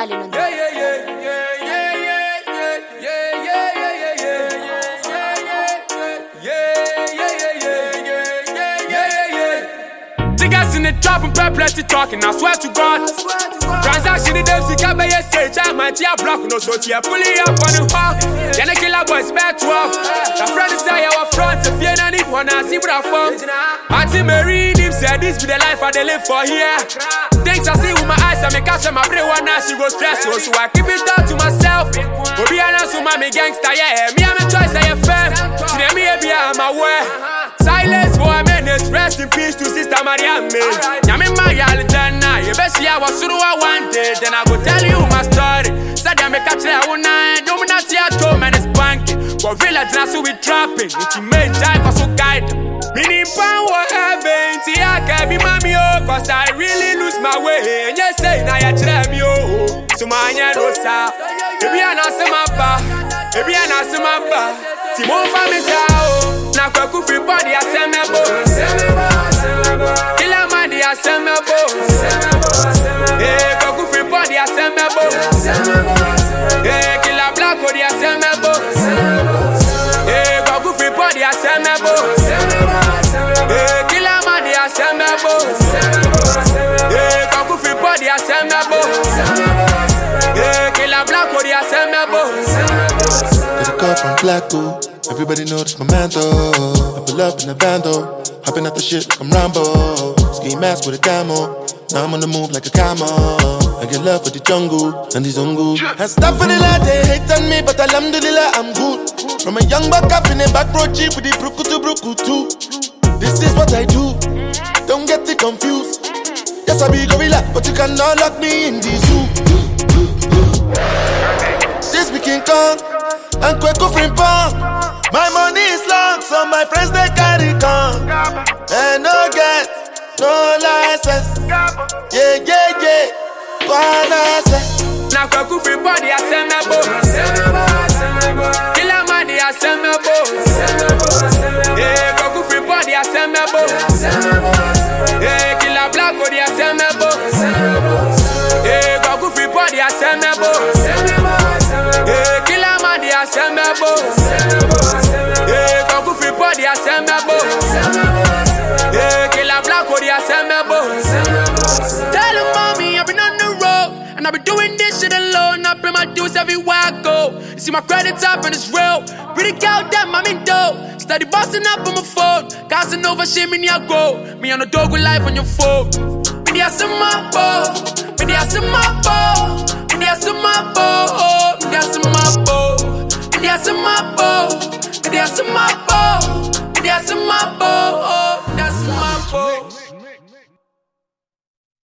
Stalin on Yeah, yeah, yeah, yeah, yeah, yeah, yeah, yeah, yeah, yeah, yeah. Niggas in the trap and plenty talking, I swear to God. Transaction in them, see, can't be a stage. I'm a tea block, no so tea, pulling up on the hall. Then the killer boys back 12. The friend is say our front, if you don't need one, I see what I found. Auntie Mary, him said this be the life I they live for here. Things I see with my eyes, I make catch my brain one now, she goes stressful. So I keep it down to myself. But be honest with my gangster, yeah. Me, I'm a choice, I am fam. See them here, be I'm aware. Silence for a minute, rest in peace to Sister Mariam. I'm in my Alidana, you best see I was through I wanted. Then I go tell you my story. Said I make a try one night, no, not here, two men is banking. But village now, so we trapping. It's your main time for so guide. Meaning power heaven, see I can be mommy, oh, cause I really lose my way. And you say, now you try me, oh, so my rosa. If you are not some up, if you are not some up, Timon family, oh, now Kaku free body, I send me bones. Killer man, I send me bones. Eh, Kaku free body, I send me bones. Eh, Killer black body, I send me bones. Eh, Kaku free body, I send me bones. Eh, Killer man, I send me bones. Eh, Kaku free body, I send me bones. Eh, Killer black body, I send me bones. Get a call from Blacko. Everybody know this my man though. I pull up in the van though. Hopping out the shit like I'm Rambo. Ski mask with a camo. Now I'm on the move like a camo. I get love for the jungle and the zungu. And stuff for the lad, they hate on me, but alhamdulillah I'm good. From a young buck up in a back road jeep with the bruku to bruku too. This is what I do. Don't get it confused. Yes, I be gorilla, but you cannot lock me in the zoo. This be King Kong and Kweko Frimpong. My money is long, so my friends they carry gun. And no get, no license. Yeah, yeah, yeah. Now Kaku free body, I send me bones. Killer money, I send me bones. Yeah, Kaku free body, I send me bones. Yeah, Killer black body, I send me bones. Yeah, Kaku free body, I send me bones. Yeah, Killer money, I send me bones. Yeah, Kaku free body, I send me bones. Yeah, Killer black body, I send me bones. Tell him mommy, I've been on the road and I've been doing this shit alone. I pay my dues everywhere I go. You see my credit up and it's real. Pretty girl, damn, I'm in dough. Steady busting up on my phone. Casting over shit, me near go. Me on the dog with life on your phone. Me there some my bow. Me there some my bow. Me there some my bow. Me there some my bow. Me there some my bow. Me there some my bow. Me there some my bow.